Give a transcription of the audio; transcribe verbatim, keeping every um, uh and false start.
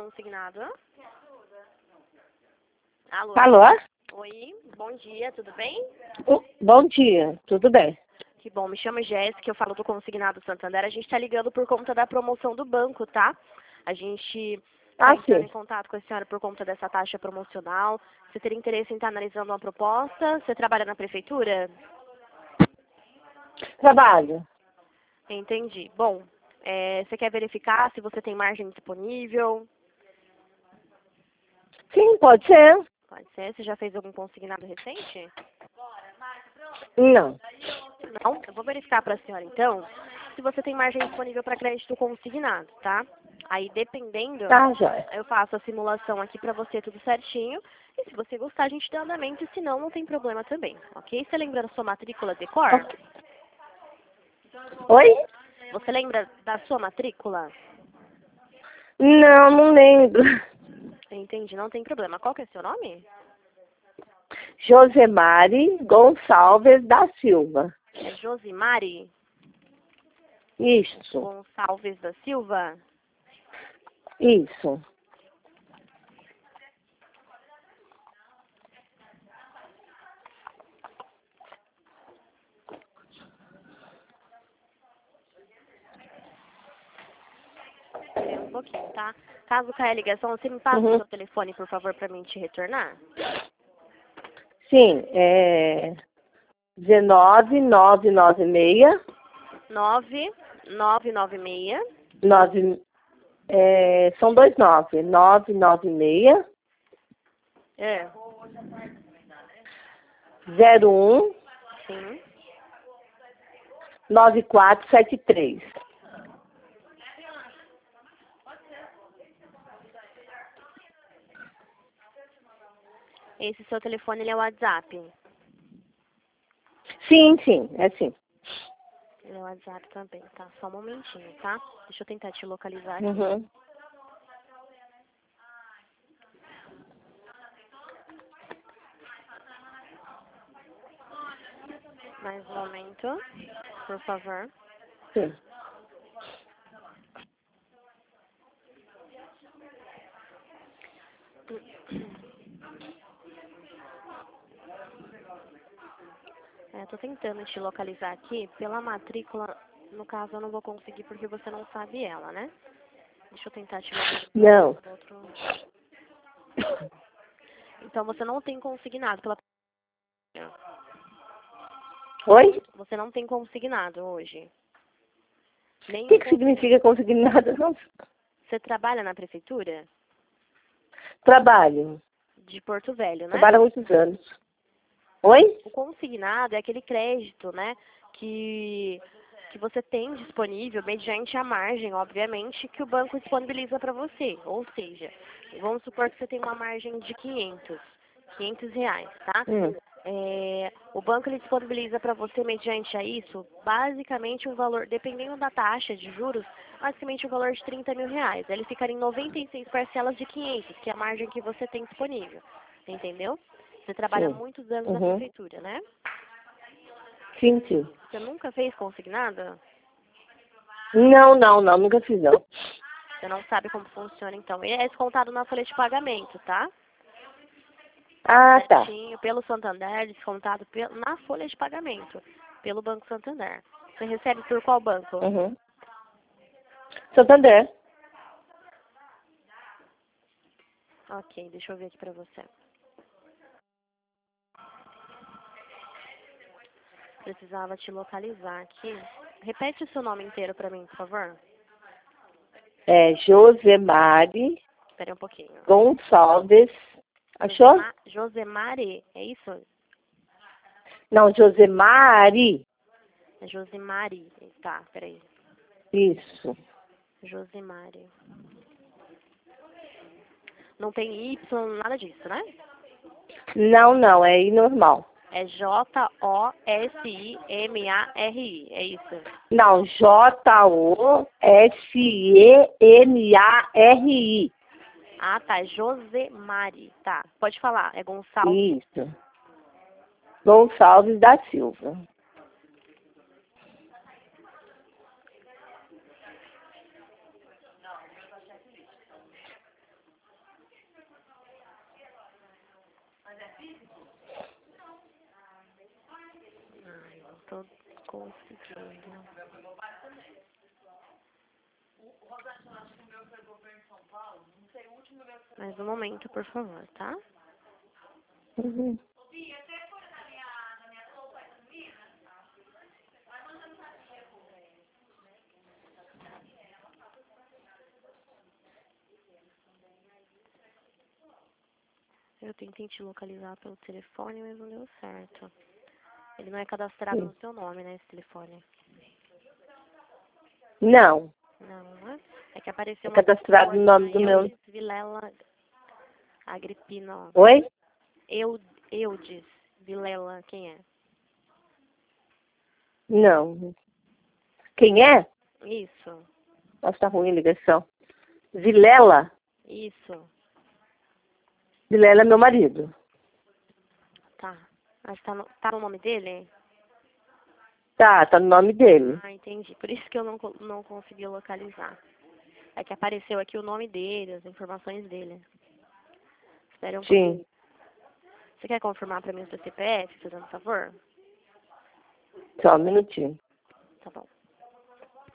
consignado. Alô? Alô? Oi, bom dia, tudo bem? Uh, Bom dia, tudo bem? Que bom, me chamo Jéssica, eu falo do Consignado Santander. A gente está ligando por conta da promoção do banco, tá? A gente está Ah, entrando sim. em contato com a senhora por conta dessa taxa promocional. Você teria interesse em estar analisando uma proposta? Você trabalha na prefeitura? Trabalho. Entendi. Bom, é, você quer verificar se você tem margem disponível? Sim, pode ser. Pode ser. Você já fez algum consignado recente? Não. Não? Eu vou verificar para a senhora, então, se você tem margem disponível para crédito consignado, tá? Aí, dependendo, Tá, joia. eu faço a simulação aqui para você tudo certinho. E se você gostar, a gente dá andamento. E se não, não tem problema também, ok? Você lembra da sua matrícula de cor? Ok. Oi? Você lembra da sua matrícula? Não, não lembro. Entendi, não tem problema. Qual que é seu nome? Josemari Gonçalves da Silva. É Josimari Isso, Gonçalves da Silva? isso. Espera um pouquinho, tá? Caso caia a ligação, você me passa o Uhum. seu telefone, por favor, para mim te retornar? Sim, é dezenove, nove nove seis, nove nove nove seis nove, é, são dois nove, nove nove seis, É, zero um, sim. nove quatro sete três. Esse seu telefone, ele é o WhatsApp. Sim, sim, é sim. Ele é o WhatsApp também, tá? Só um momentinho, tá? Deixa eu tentar te localizar aqui. Uhum. Mais um momento, por favor. Sim. É, tô tentando te localizar aqui. Pela matrícula, no caso, eu não vou conseguir porque você não sabe ela, né? Deixa eu tentar te localizar Não. por outro... Então, você não tem consignado pela... Oi? Você não tem consignado hoje. O Nenhum que, que consignado. significa conseguir nada? Não. Você trabalha na prefeitura Trabalho. de Porto Velho, né? Trabalho há muitos anos. Oi? O consignado é aquele crédito, né, que, que você tem disponível mediante a margem, obviamente, que o banco disponibiliza para você. Ou seja, vamos supor que você tem uma margem de quinhentos, quinhentos reais, tá? Hum. É, o banco ele disponibiliza para você, mediante a isso, basicamente um valor, dependendo da taxa de juros, basicamente um valor de trinta mil reais. Ele ficaria em noventa e seis parcelas de quinhentos, que é a margem que você tem disponível. Entendeu? Você trabalha há Sim. muitos anos na Uhum. prefeitura, né? Sim, sim. Você nunca fez consignada? Não, não, não. Nunca fiz, não. Você não sabe como funciona, então. Ele é descontado na folha de pagamento, tá? Ah, tá. Certinho, pelo Santander, descontado pe- na folha de pagamento, pelo Banco Santander. Você recebe por qual banco? Uhum. Santander. Ok, deixa eu ver aqui pra você. Precisava te localizar aqui. Repete o seu nome inteiro pra mim, por favor. É Josemari Espera um pouquinho. Gonçalves. Achou? Josema- Josemari, é isso? Não, Josemari. É Josemari. Tá, peraí. Isso. Josemari. Não tem Y, nada disso, né? Não, não. É I normal. É J O S I M A R I, é isso? Não, J O S E M A R I. Ah, tá, Josemari. Tá, pode falar, é Gonçalves. Isso. Gonçalves da Silva. Mais um momento, por favor, tá? Uhum. Eu tentei te localizar pelo telefone, mas não deu certo. Ele não é cadastrado Sim. no seu nome, né, esse telefone? Não. Não, né? É que apareceu É uma cadastrado pessoa no nome do chamada meu... Eudes Vilela Agripino. Oi? Eu, Eudes Vilela, quem é? Não. Quem é? Isso, Nossa, tá ruim a ligação. Vilela? isso, Vilela é meu marido. tá. Mas tá no, tá no nome dele? Tá, tá no nome dele. Ah, entendi. Por isso que eu não, co- não consegui localizar. É que apareceu aqui o nome dele, as informações dele. Espera um pouquinho. Sim. Você quer confirmar pra mim o seu C P F, fazendo favor? Só um minutinho. Tá bom.